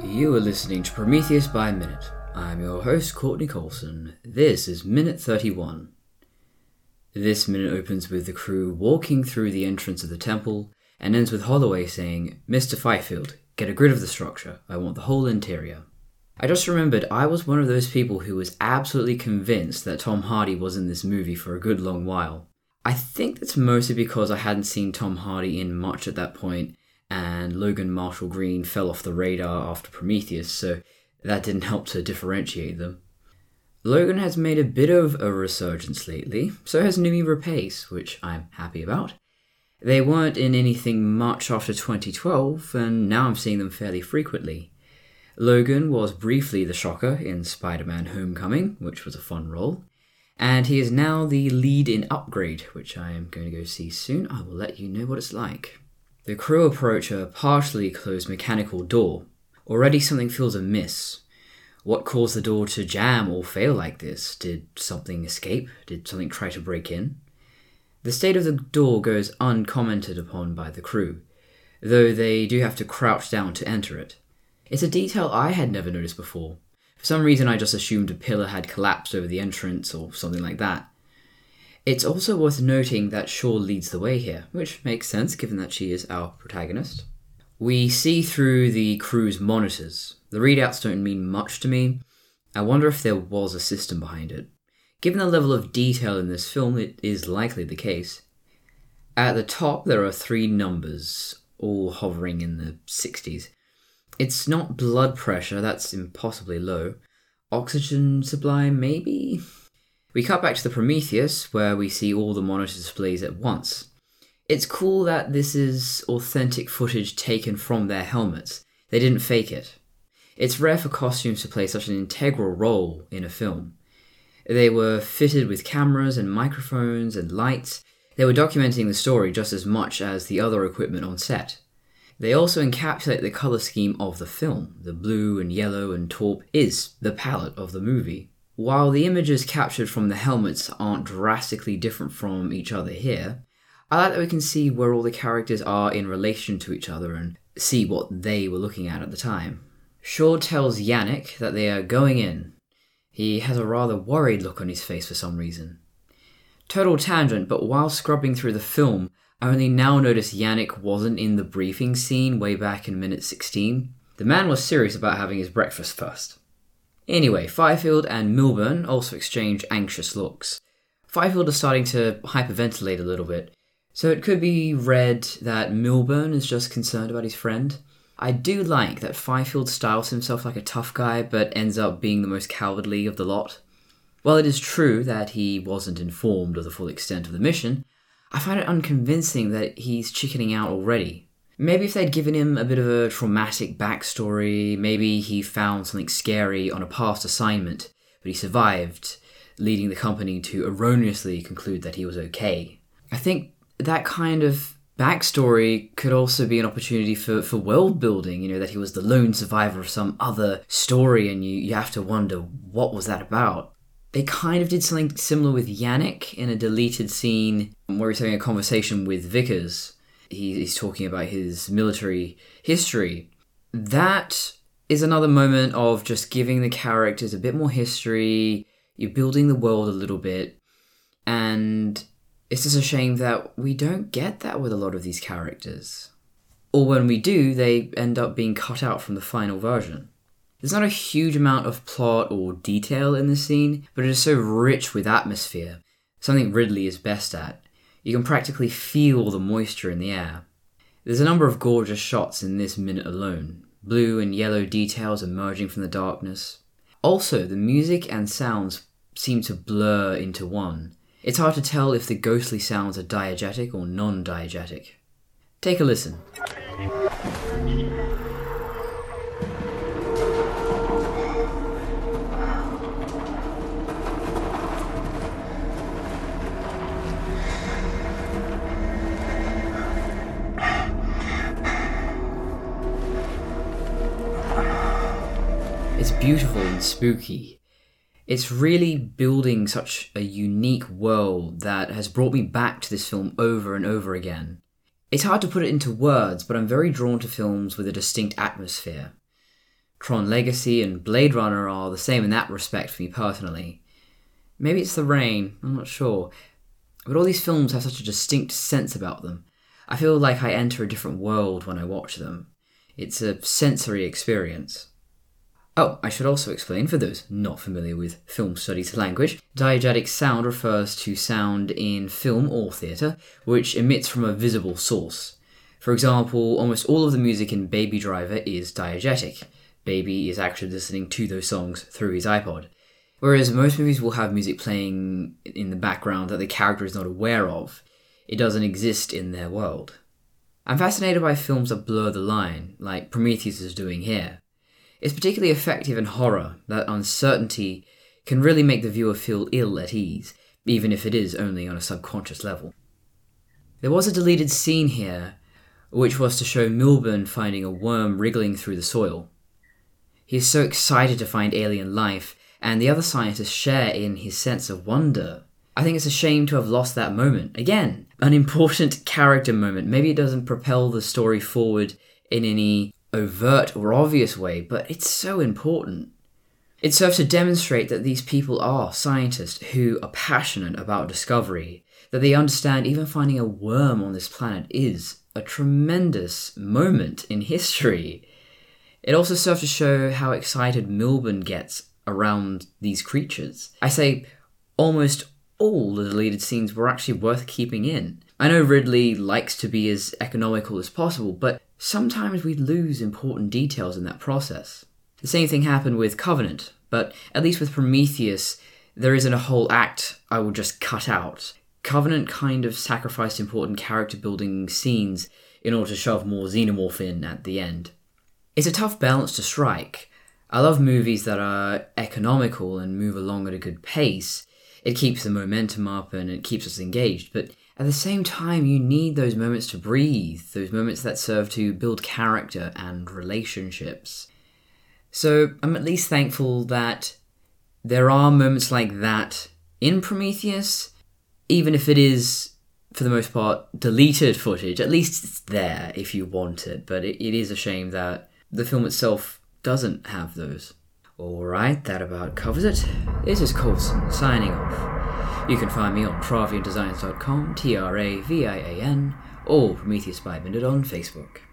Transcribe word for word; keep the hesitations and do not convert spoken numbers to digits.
You are listening to Prometheus by Minute. I'm your host, Courtney Colson. This is Minute thirty-one. This minute opens with the crew walking through the entrance of the temple and ends with Holloway saying, "Mister Fifield, get a grid of the structure. I want the whole interior." I just remembered I was one of those people who was absolutely convinced that Tom Hardy was in this movie for a good long while. I think that's mostly because I hadn't seen Tom Hardy in much at that point, and Logan Marshall Green fell off the radar after Prometheus, so that didn't help to differentiate them. Logan has made a bit of a resurgence lately, so has Noomi Rapace, which I'm happy about. They weren't in anything much after twenty twelve, and now I'm seeing them fairly frequently. Logan was briefly the Shocker in Spider-Man Homecoming, which was a fun role, and he is now the lead in Upgrade, which I am going to go see soon. I will let you know what it's like. The crew approach a partially closed mechanical door. Already something feels amiss. What caused the door to jam or fail like this? Did something escape? Did something try to break in? The state of the door goes uncommented upon by the crew, though they do have to crouch down to enter it. It's a detail I had never noticed before. For some reason I just assumed a pillar had collapsed over the entrance or something like that. It's also worth noting that Shaw leads the way here, which makes sense given that she is our protagonist. We see through the crew's monitors. The readouts don't mean much to me. I wonder if there was a system behind it. Given the level of detail in this film, it is likely the case. At the top there are three numbers, all hovering in the sixties. It's not blood pressure, that's impossibly low. Oxygen supply, maybe? We cut back to the Prometheus, where we see all the monitor displays at once. It's cool that this is authentic footage taken from their helmets. They didn't fake it. It's rare for costumes to play such an integral role in a film. They were fitted with cameras and microphones and lights. They were documenting the story just as much as the other equipment on set. They also encapsulate the colour scheme of the film. The blue and yellow and taupe is the palette of the movie. While the images captured from the helmets aren't drastically different from each other here, I like that we can see where all the characters are in relation to each other and see what they were looking at at the time. Shaw tells Yannick that they are going in. He has a rather worried look on his face for some reason. Total tangent, but while scrubbing through the film, I only now noticed Yannick wasn't in the briefing scene way back in minute sixteen. The man was serious about having his breakfast first. Anyway, Fifield and Milburn also exchange anxious looks. Fifield is starting to hyperventilate a little bit, so it could be read that Milburn is just concerned about his friend. I do like that Fifield styles himself like a tough guy, but ends up being the most cowardly of the lot. While it is true that he wasn't informed of the full extent of the mission, I find it unconvincing that he's chickening out already. Maybe if they'd given him a bit of a traumatic backstory, maybe he found something scary on a past assignment, but he survived, leading the company to erroneously conclude that he was okay. I think that kind of backstory could also be an opportunity for, for world building, you know, that he was the lone survivor of some other story, and you, you have to wonder, what was that about? They kind of did something similar with Yannick in a deleted scene where he's having a conversation with Vickers. He's talking about his military history. That is another moment of just giving the characters a bit more history. You're building the world a little bit. And it's just a shame that we don't get that with a lot of these characters. Or when we do, they end up being cut out from the final version. There's not a huge amount of plot or detail in this scene, but it is so rich with atmosphere, something Ridley is best at. You can practically feel the moisture in the air. There's a number of gorgeous shots in this minute alone, blue and yellow details emerging from the darkness. Also, the music and sounds seem to blur into one. It's hard to tell if the ghostly sounds are diegetic or non-diegetic. Take a listen. It's beautiful and spooky. It's really building such a unique world that has brought me back to this film over and over again. It's hard to put it into words, but I'm very drawn to films with a distinct atmosphere. Tron Legacy and Blade Runner are the same in that respect for me personally. Maybe it's the rain, I'm not sure. But all these films have such a distinct sense about them. I feel like I enter a different world when I watch them. It's a sensory experience. Oh, I should also explain, for those not familiar with film studies language, diegetic sound refers to sound in film or theatre, which emits from a visible source. For example, almost all of the music in Baby Driver is diegetic. Baby is actually listening to those songs through his iPod. Whereas most movies will have music playing in the background that the character is not aware of. It doesn't exist in their world. I'm fascinated by films that blur the line, like Prometheus is doing here. It's particularly effective in horror. That uncertainty can really make the viewer feel ill at ease, even if it is only on a subconscious level. There was a deleted scene here, which was to show Milburn finding a worm wriggling through the soil. He is so excited to find alien life, and the other scientists share in his sense of wonder. I think it's a shame to have lost that moment. Again, an important character moment. Maybe it doesn't propel the story forward in any overt or obvious way, but it's so important. It serves to demonstrate that these people are scientists who are passionate about discovery, that they understand even finding a worm on this planet is a tremendous moment in history. It also serves to show how excited Milburn gets around these creatures. I say almost all the deleted scenes were actually worth keeping in. I know Ridley likes to be as economical as possible, but sometimes we lose important details in that process. The same thing happened with Covenant, but at least with Prometheus, there isn't a whole act I will just cut out. Covenant kind of sacrificed important character building scenes in order to shove more xenomorph in at the end. It's a tough balance to strike. I love movies that are economical and move along at a good pace. It keeps the momentum up and it keeps us engaged, but at the same time, you need those moments to breathe, those moments that serve to build character and relationships. So I'm at least thankful that there are moments like that in Prometheus, even if it is, for the most part, deleted footage. At least it's there if you want it, but it, it is a shame that the film itself doesn't have those. Alright, that about covers it. This is Coulson, signing off. You can find me on travian designs dot com, T R A V I A N, or Prometheus by Minute on Facebook.